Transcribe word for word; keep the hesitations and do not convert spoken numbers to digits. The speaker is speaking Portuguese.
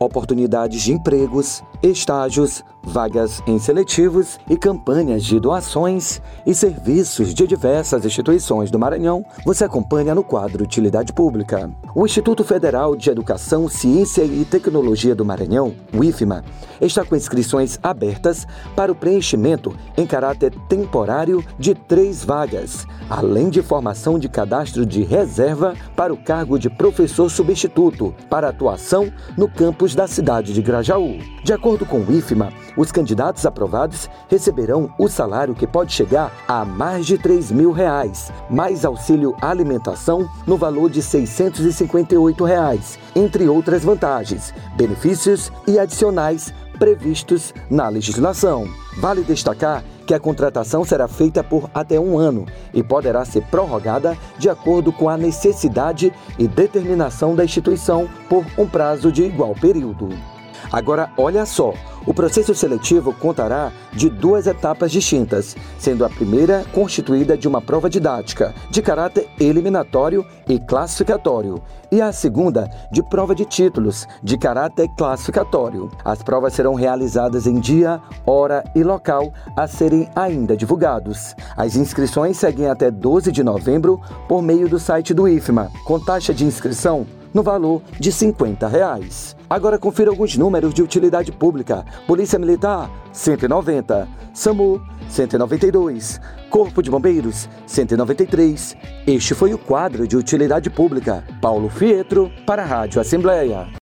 oportunidades de empregos, estágios, vagas em seletivos e campanhas de doações e serviços de diversas instituições do Maranhão, você acompanha no quadro Utilidade Pública. O Instituto Federal de Educação, Ciência e Tecnologia do Maranhão, o IFMA, está com inscrições abertas para o preenchimento em caráter temporário de três vagas, além de formação de cadastro de reserva para o cargo de professor substituto para atuação no campus da cidade de Grajaú. De acordo com o IFMA, os candidatos aprovados receberão o salário que pode chegar a mais de três mil reais, mais auxílio alimentação no valor de seiscentos e cinquenta e oito reais, entre outras vantagens, benefícios e adicionais previstos na legislação. Vale destacar que a contratação será feita por até um ano e poderá ser prorrogada de acordo com a necessidade e determinação da instituição por um prazo de igual período. Agora, olha só, o processo seletivo contará de duas etapas distintas, sendo a primeira constituída de uma prova didática, de caráter eliminatório e classificatório, e a segunda de prova de títulos, de caráter classificatório. As provas serão realizadas em dia, hora e local a serem ainda divulgados. As inscrições seguem até doze de novembro por meio do site do IFMA, com taxa de inscrição no valor de cinquenta reais. Agora confira alguns números de utilidade pública. Polícia Militar, cento e noventa. SAMU, cento e noventa e dois. Corpo de Bombeiros, cento e noventa e três. Este foi o quadro de utilidade pública. Paulo Fietro, para a Rádio Assembleia.